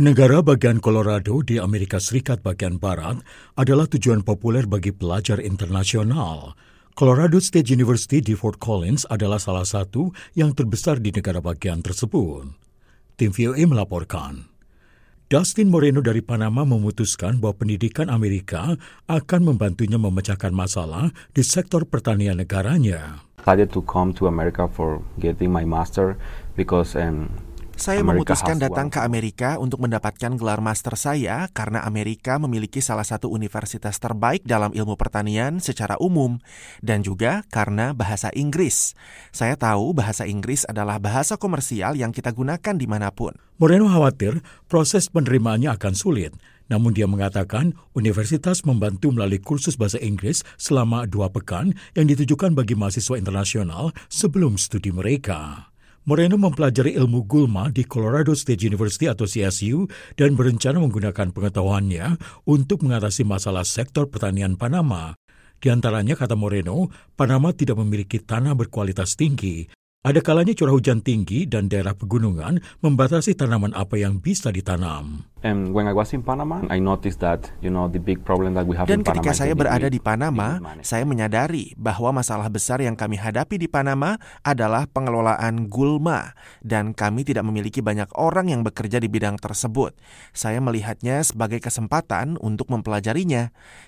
Negara bagian Colorado di Amerika Serikat bagian Barat adalah tujuan populer bagi pelajar internasional. Colorado State University di Fort Collins adalah salah satu yang terbesar di negara bagian tersebut. Tim VOA melaporkan. Dustin Moreno dari Panama memutuskan bahwa pendidikan Amerika akan membantunya memecahkan masalah di sektor pertanian negaranya. Decided to come to America for getting my master because Saya memutuskan datang ke Amerika untuk mendapatkan gelar master saya karena Amerika memiliki salah satu universitas terbaik dalam ilmu pertanian secara umum dan juga karena bahasa Inggris. Saya tahu bahasa Inggris adalah bahasa komersial yang kita gunakan dimanapun. Moreno khawatir proses penerimaannya akan sulit, namun dia mengatakan universitas membantu melalui kursus bahasa Inggris selama 2 pekan yang ditujukan bagi mahasiswa internasional sebelum studi mereka. Moreno mempelajari ilmu gulma di Colorado State University atau CSU dan berencana menggunakan pengetahuannya untuk mengatasi masalah sektor pertanian Panama. Di antaranya, kata Moreno, Panama tidak memiliki tanah berkualitas tinggi. Ada kalanya curah hujan tinggi dan daerah pegunungan membatasi tanaman apa yang bisa ditanam. And when I was in Panama, I noticed that, the big problem that we have in Dan Panama. ketika saya berada di Panama, saya menyadari bahwa masalah besar yang kami hadapi di Panama adalah pengelolaan gulma, dan kami tidak memiliki banyak orang yang bekerja di bidang tersebut. Saya melihatnya sebagai kesempatan untuk mempelajarinya.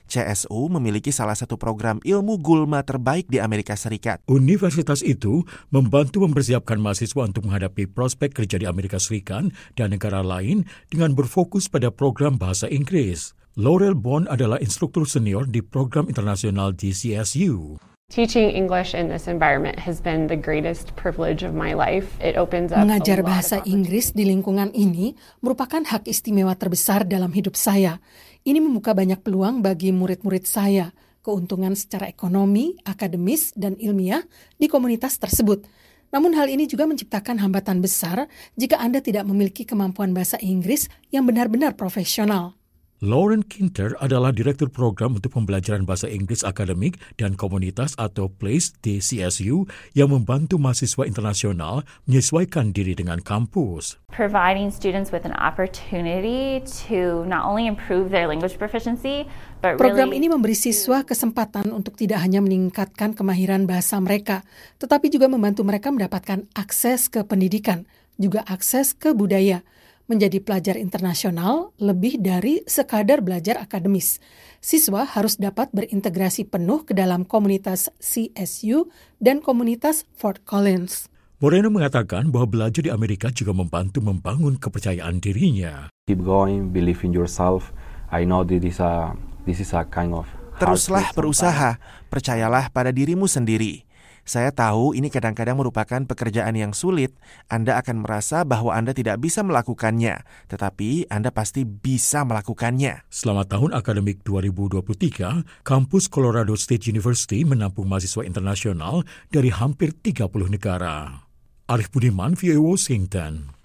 CSU memiliki salah satu program ilmu gulma terbaik di Amerika Serikat. Universitas itu membantu mempersiapkan mahasiswa untuk menghadapi prospek kerja di Amerika Serikat dan negara lain dengan berfokus pada program bahasa Inggris. Laurel Bond adalah instruktur senior di program internasional di CSU. Teaching English in this environment has been the greatest privilege of my life. It opens up Mengajar bahasa Inggris di lingkungan ini merupakan hak istimewa terbesar dalam hidup saya. Ini membuka banyak peluang bagi murid-murid saya, keuntungan secara ekonomi, akademis, dan ilmiah di komunitas tersebut. Namun hal ini juga menciptakan hambatan besar jika Anda tidak memiliki kemampuan bahasa Inggris yang benar-benar profesional. Lauren Kinter adalah Direktur Program untuk Pembelajaran Bahasa Inggris Akademik dan Komunitas atau PLACE di CSU yang membantu mahasiswa internasional menyesuaikan diri dengan kampus. Providing students with an opportunity to not only improve their language proficiency, but Program ini memberi siswa kesempatan untuk tidak hanya meningkatkan kemahiran bahasa mereka, tetapi juga membantu mereka mendapatkan akses ke pendidikan, juga akses ke budaya. Menjadi pelajar internasional lebih dari sekadar belajar akademis. Siswa harus dapat berintegrasi penuh ke dalam komunitas CSU dan komunitas Fort Collins. Moreno mengatakan bahwa belajar di Amerika juga membantu membangun kepercayaan dirinya. Keep going, believe in yourself. I know this is a kind of Teruslah berusaha, percayalah pada dirimu sendiri. Saya tahu ini kadang-kadang merupakan pekerjaan yang sulit. Anda akan merasa bahwa Anda tidak bisa melakukannya, tetapi Anda pasti bisa melakukannya. Selama tahun akademik 2023, kampus Colorado State University menampung mahasiswa internasional dari hampir 30 negara. Arif Budiman, VOA Washington.